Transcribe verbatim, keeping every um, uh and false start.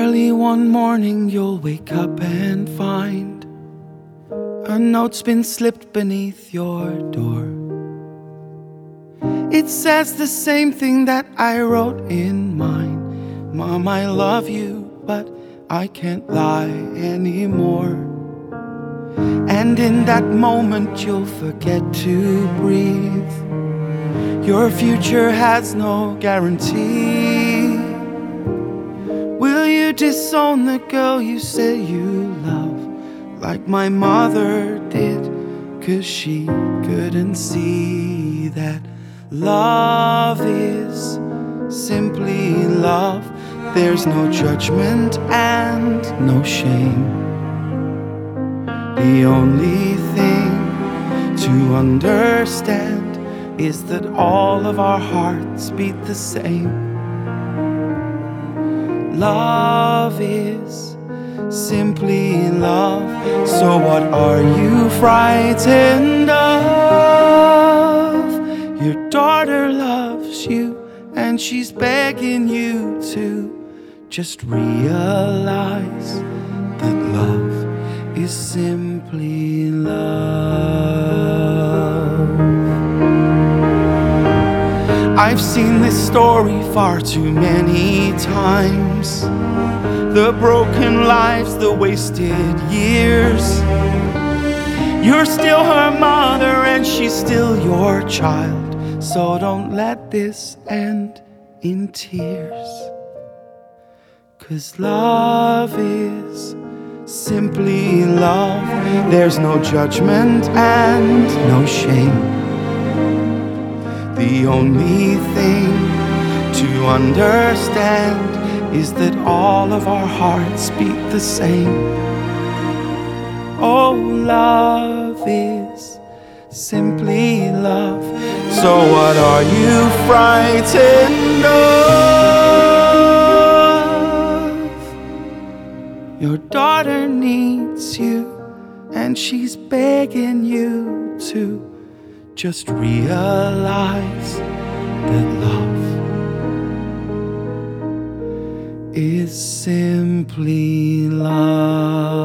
Early one morning you'll wake up and find a note's been slipped beneath your door. It says the same thing that I wrote in mine. Mom, I love you, but I can't lie anymore. And in that moment you'll forget to breathe. Your future has no guarantee. Will you disown the girl you say you love, like my mother did? 'Cause she couldn't see that love is simply love. There's no judgment and no shame. The only thing to understand is that all of our hearts beat the same. Love is simply love. So what are you frightened of? Your daughter loves you and she's begging you to just realize that love is simply love. I've seen this story far too many times. The broken lives, the wasted years. You're still her mother and she's still your child. So don't let this end in tears. 'Cause love is simply love. There's no judgment and no shame. The only thing to understand is that all of our hearts beat the same. Oh, love is simply love. So what are you frightened of? Your daughter needs you and she's begging you to just realize that love is simply love.